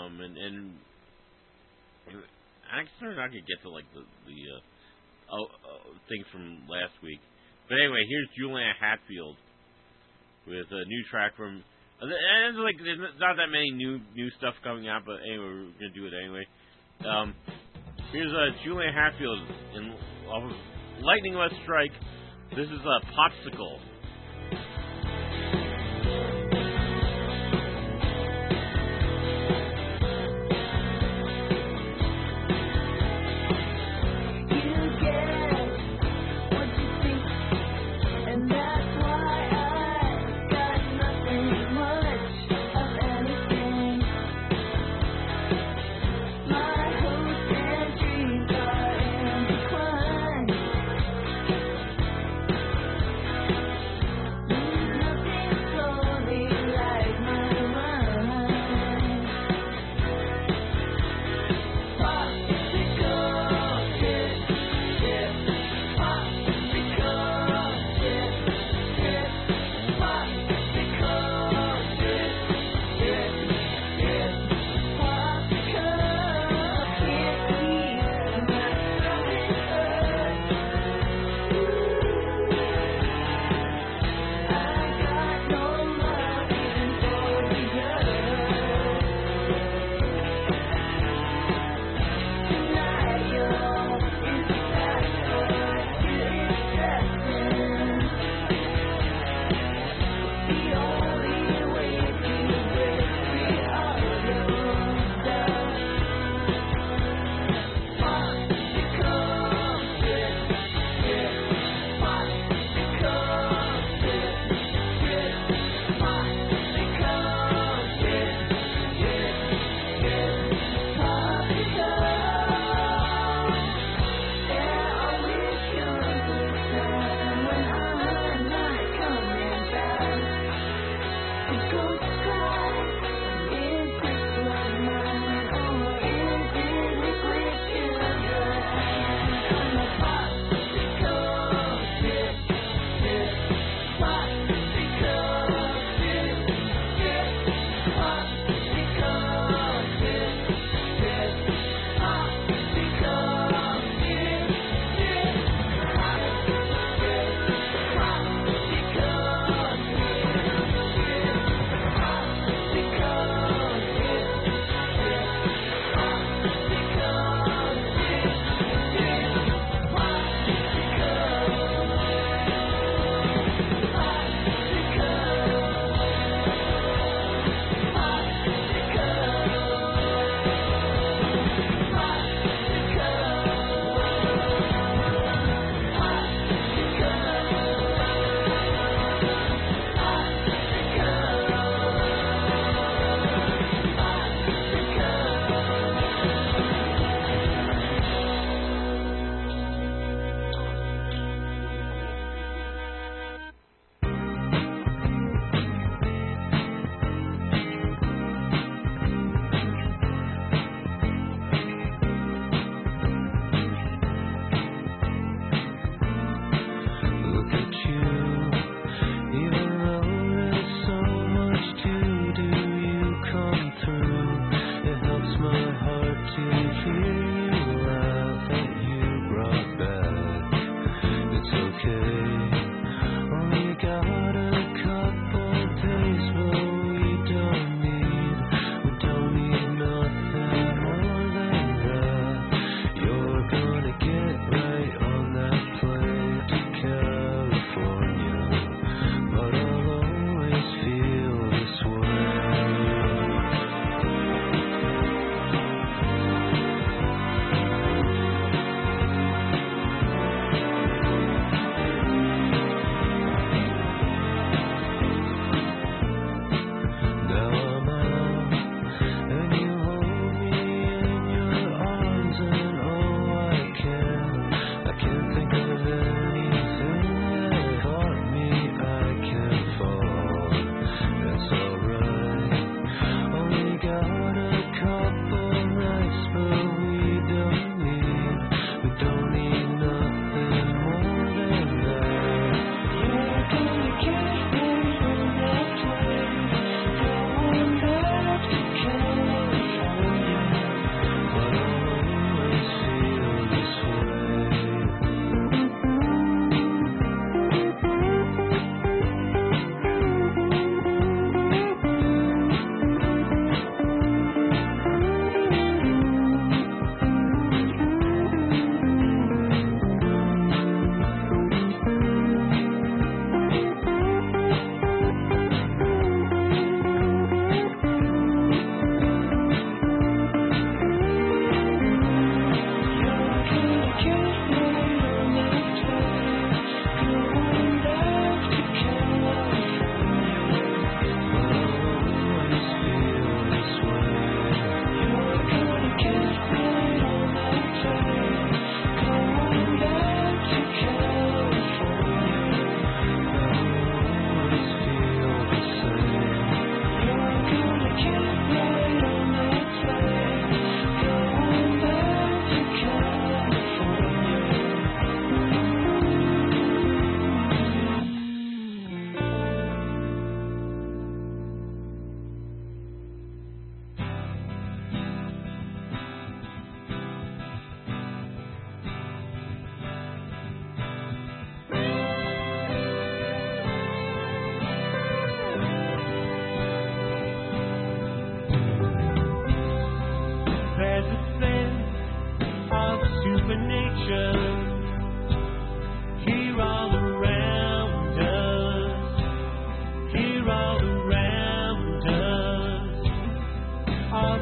And actually, not gonna get to like the things from last week. But anyway, here's Juliana Hatfield with a new track from. And like, there's not that many new stuff coming out, but anyway, we're gonna do it anyway. Here's Juliana Hatfield off of Lightning Less Strike. This is a Popsicle.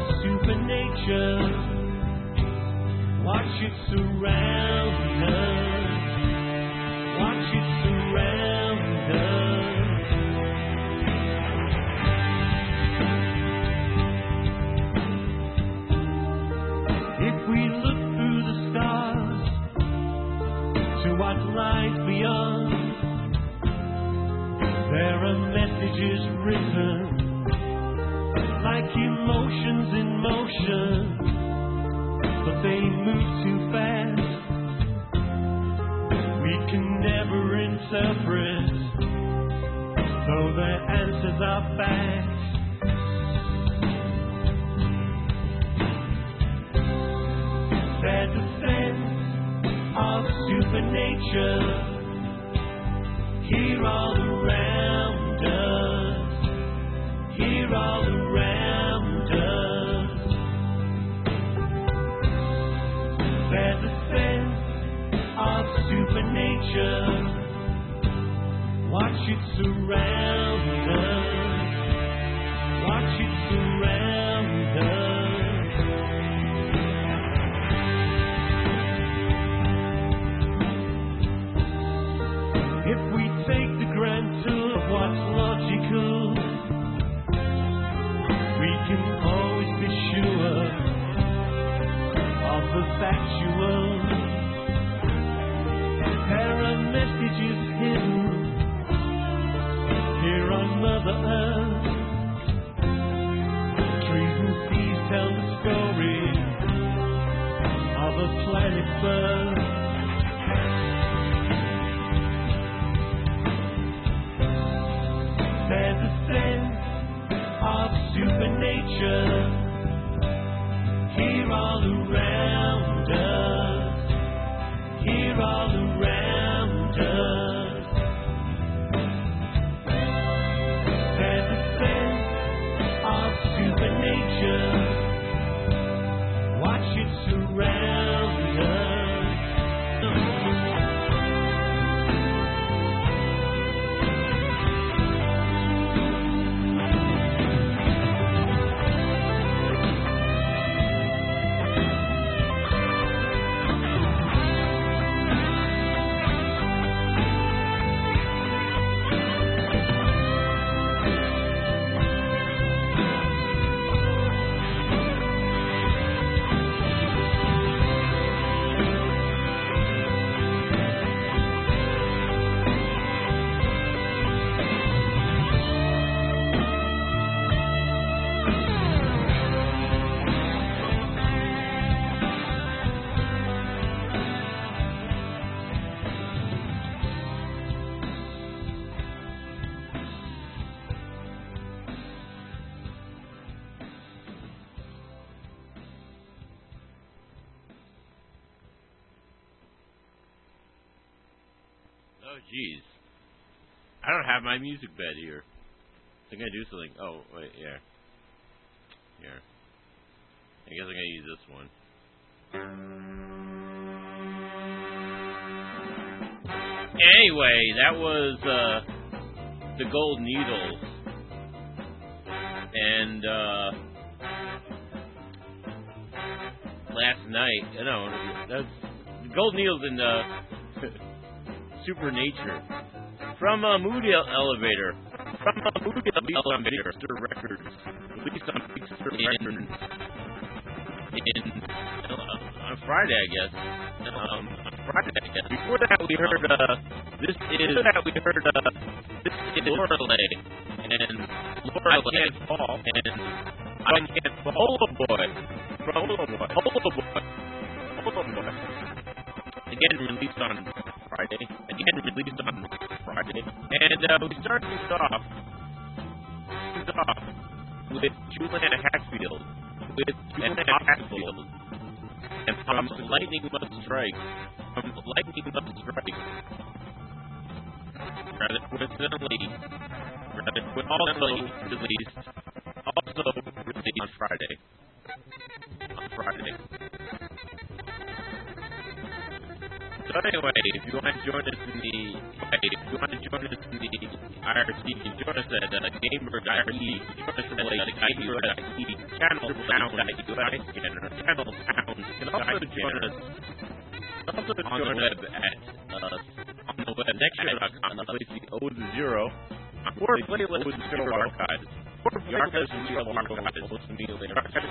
supernature. Watch it surround us. Watch it surround us. If we look through the stars to what lies beyond, there are messages written like emotions in motion, but they move too fast. We can never interpret, though their answers are facts. There's a sense of supernature here all around us, here all around us. There's a sense of supernature. Watch it surround us. Watch it surround us. If we take the grand tour of what's logical, we can always be sure of the factual. There are messages hidden here on Mother Earth. Trees and seas tell the story of a planet's birth. There's a sense of supernature here all around us, here all around us. There's a sense of supernature. Watch it surround us. Oh, jeez. I don't have my music bed here. I think I do something. Oh, wait, yeah. Here. I guess I'm going to use this one. Anyway, that was the Gold Needles. And last night, that's the Gold Needles and Supernature from Mood Elevator. Elevator Records, released on Bigster Records on Friday, I guess. Before that, we heard this is Lorelei and Laura Can't Fall and I Can't Fall. Holo Boy. Again released on Friday. And we start things off with Juliana Hatfield. And from Lightning Must Strike. Rather coincidentally released on Friday. So So anyway, if you want to join us in the IRC, you can join us at gamer.e. Join us at gamer.e. Channel Pound.us and Channel Pound. You can also join us on the web at nextshare.com. Place the O to 0. Or playlist 0 archives. The archives will be archives.